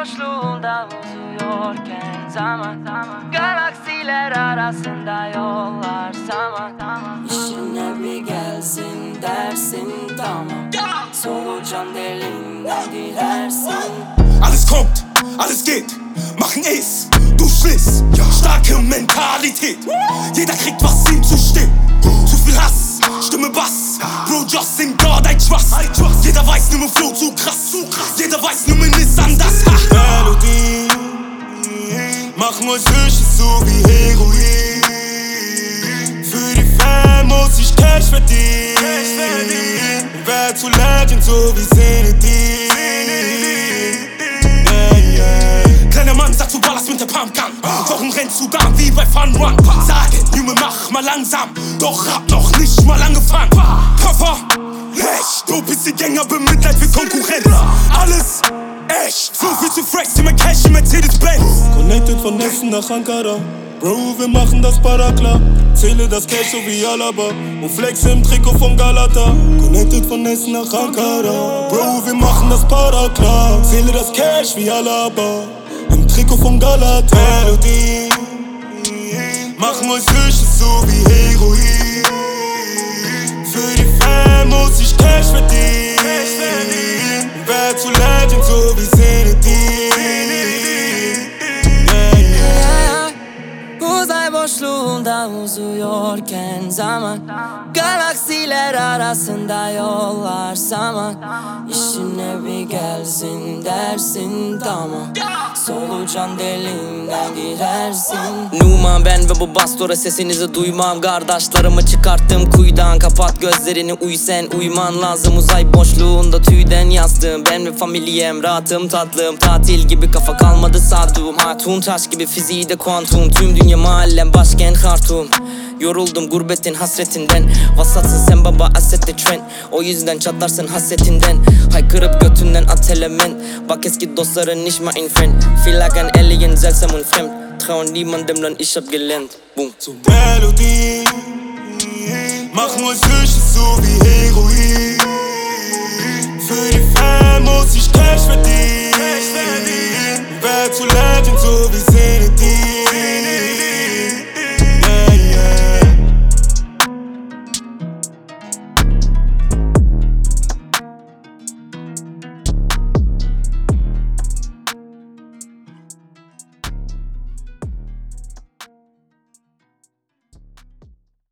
boşluğunda uzuyorken zaman galaksiler arasında yollar saman. İşine bir gelsin dersin tamam. Solucan deliğinden girersin. Alles kommt, alles geht, machen es, du schliss. Starke Mentalität, jeder kriegt was ihm zusteht. Zu viel Hass, Stimme Bass, Bro just in God I trust. Jeder weiß, nur Flow zu krass. Jeder weiß, nur ist anders. Melodie, machen euch süchtig so wie Heroin. Für die Fan muss ich Cash verdienen. Werd zu Legend so wie Zenedin. Kleiner Mann sagt, du ballerst mit der Pumpgun. Wochen rennst du da wie bei Fun Run. Sagen, Junge, mach mal langsam. Doch hab noch nicht mal angefangen. Papa, echt, du bist die Gänger, bemitleid für Konkurrenz. Alles echt, so viel zu fresh, immer Cash in Mercedes-Benz. Connected von Essen nach Ankara. Bro, wir machen das para klar. Zähle das Cash so wie Alaba und flex im Trikot von Galata. Connected von Essen nach Ankara. Bro, wir machen das para klar. Zähle das Cash wie Alaba im Trikot von Galata. Melodie, machen euch süchtig so wie Heroin. Für die Fan muss ich Cash verdienen. Werd zu Legend so wie Zenedin. Uzay boşluğunda uzuyorken zaman galaksiler arasında yollar saman. İşine bir gelsin dersin tamam. Solucan deliğinden girersin. Numan ben ve bu bastora sesinizi duymam. Kardeşlerimi çıkarttım kuyudan. Kapat gözlerini uy sen uyman lazım. Uzay boşluğunda tüyden yastığım. Ben ve familyem rahatım tatlım. Tatil gibi kafa kalmadı saduğum. Hatun taş gibi fiziği de kuantum. Tüm dünya mahallem başkent Khartoum. Yoruldum gurbetin hasretinden. Vasatsın sen baba asette trend. O yüzden çatlarsın hasretinden. Haykırıp götünden at element. Bak eski dostların nicht mein Friend. Feel like an alien seltsam und fremd. Trauen niemandem lan ich hab gelernt. Boom. Melodie, machen euch süchtig so wie Heroin.